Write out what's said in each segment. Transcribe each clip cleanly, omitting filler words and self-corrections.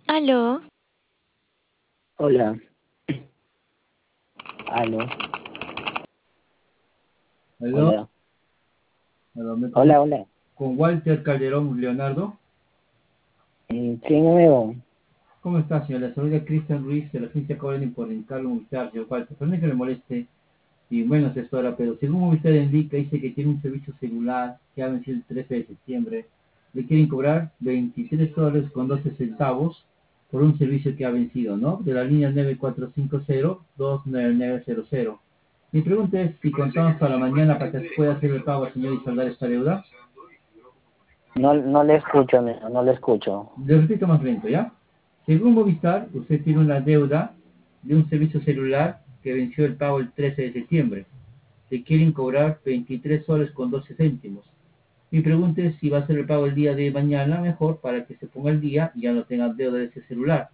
Aló, Hola, aló, Aló, hola, aló, me hola, comunico hola. con Walter Calderón Leonardo. Sí, nuevo. ¿Cómo está, señor? La saluda Cristian Ruiz de la agencia Covenant por el Carlos Movistar, señor Walter. Perdón que le moleste y bueno, asesora, pero según Movistar indica, dice que tiene un servicio celular que ha vencido el 13 de septiembre. Le quieren cobrar $23.12 por un servicio que ha vencido, ¿no? De la línea 9450-29900. Mi pregunta es si contamos para mañana para que pueda hacer el pago, señor, y saldar esta deuda. No, no le escucho, no le escucho. Le repito más lento, ¿ya? Según Movistar, usted tiene una deuda de un servicio celular que venció el pago el 13 de septiembre. Le quieren cobrar 23 soles con 12 céntimos. Mi pregunta es si va a hacer el pago el día de mañana mejor para que se ponga el día y ya no tenga deuda de ese celular.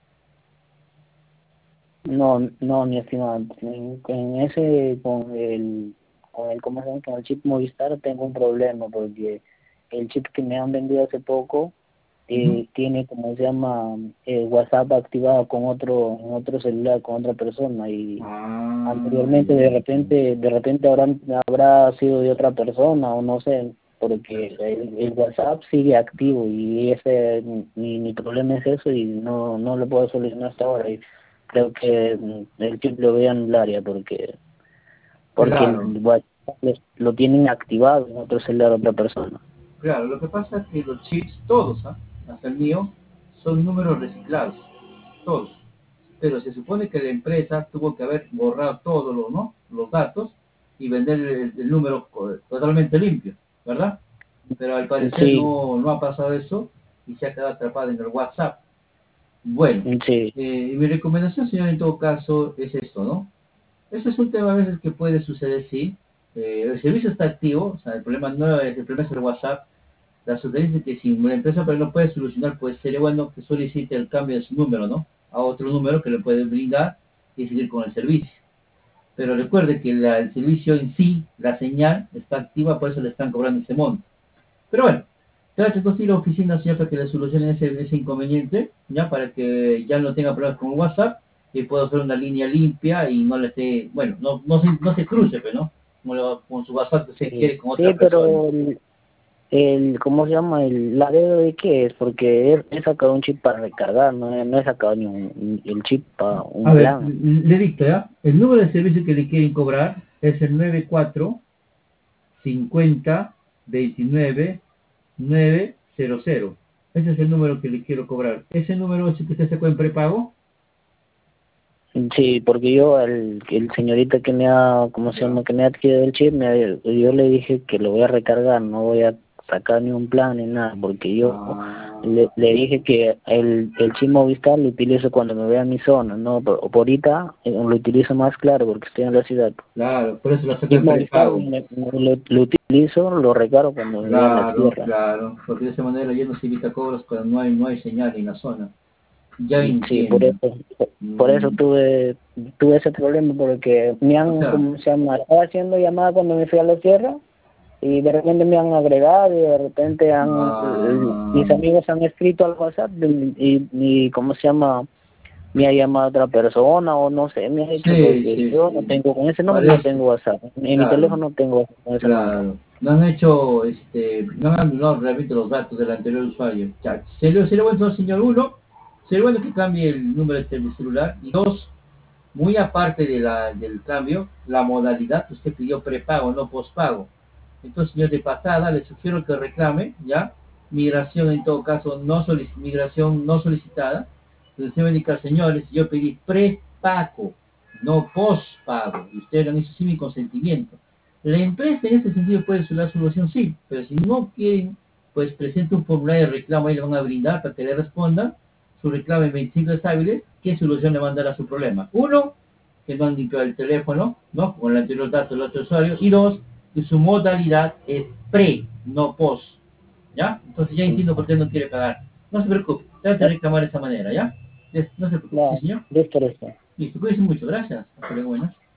No, no, mi estimado. En ese, ¿cómo se llama? Con el chip Movistar tengo un problema porque el chip que me han vendido hace poco Ujú. tiene, como se llama, WhatsApp activado con en otro celular, con otra persona y Ah, anteriormente ya entiendo. de repente habrá sido de otra persona o no sé, porque el WhatsApp sigue activo y ese mi problema es eso y no lo puedo solucionar hasta ahora y creo que el chip lo voy a anular ya porque Claro, el WhatsApp lo tienen activado en otro celular de otra persona. claro. Lo que pasa es que los chips, todos, ¿ah? Hasta el mío, son números reciclados. Todos. Pero se supone que la empresa tuvo que haber borrado todos los, ¿no? Los datos y vender el número totalmente limpio, ¿verdad? Pero al parecer Sí, no ha pasado eso y se ha quedado atrapado en el WhatsApp. Bueno, sí, mi recomendación, señor, en todo caso, es esto, ¿no? Ese es un tema a veces que puede suceder, sí. El servicio está activo, o sea, el problema no es el problema es el WhatsApp. La sugerencia es que si una empresa pero no puede solucionar, pues sería bueno que solicite el cambio de su número, ¿no? A otro número que le puede brindar y seguir con el servicio. Pero recuerde que el servicio en sí, la señal, está activa, por eso le están cobrando ese monto. Pero bueno, trate de ir a la oficina, señor, para que le solucionen ese inconveniente, ya para que ya no tenga problemas con WhatsApp y pueda hacer una línea limpia y no le esté, bueno, no se cruce, pero no, con su WhatsApp que usted sí, quiere con otra sí, persona. pero ¿cómo se llama? ¿La dedo de qué es? Porque he sacado un chip para recargar, no he sacado el chip para A un ver, plan. le dicto, ¿ya? El número de servicio que le quieren cobrar es el 94 50 29 900. Ese es el número que le quiero cobrar. ¿Ese número es el que usted sacó en prepago? Sí, porque yo, el señorita que ¿cómo se Ya. llama? Que me ha adquirido el chip, yo le dije que lo voy a recargar, no voy a sacar ni un plan ni nada, porque yo Ah, le dije que el chip Movistar lo utilizo cuando me vea en mi zona, no, por ahorita lo utilizo más claro porque estoy en la ciudad. claro, por eso lo saco Chip en Movistar prepago. lo utilizo, lo recargo cuando me vea en la Claro, tierra. claro, porque de esa manera ya no se evita cobros cuando no hay señal en la zona. Ya Sí, entiendo. por eso Mm, tuve ese problema, porque o sea, como se llama, estaba haciendo llamada cuando me fui a la sierra y de repente me han agregado y de repente mis ah, amigos han escrito al WhatsApp y ¿cómo se llama? Me ha llamado otra persona o no sé, me ha dicho sí, porque sí, yo no sí. tengo, con ese número no Parece, tengo WhatsApp, en mi claro, teléfono no tengo WhatsApp con ese número. claro. No han hecho, no han anulado realmente los datos del anterior usuario. Ya, sería bueno, señor, uno, sería bueno que cambie el número de celular. Y dos, muy aparte del cambio, la modalidad, usted pidió prepago, no pospago. Entonces, señor, de pasada, le sugiero que reclame, ¿ya? Migración, en todo caso, migración no solicitada. Entonces, usted me indica, señores, yo pedí prepago, no pospago. Y ustedes han hecho sin mi consentimiento. La empresa en ese sentido puede ser la solución, sí, pero si no quieren, pues presente un formulario de reclamo y le van a brindar para que le respondan su reclamo en 25 días hábiles, qué solución le van a dar a su problema. Uno, que no han limpiado el teléfono, ¿no? Con el anterior dato del otro usuario. Y dos, que su modalidad es pre, no post. ¿Ya? Entonces ya entiendo por qué no quiere pagar. No se preocupe, trate de No, reclamar de esa manera, ¿ya? No se preocupe. ¿Sí, no, señor? listo, listo. Listo, cuídense mucho. Gracias. Hasta luego, buenas.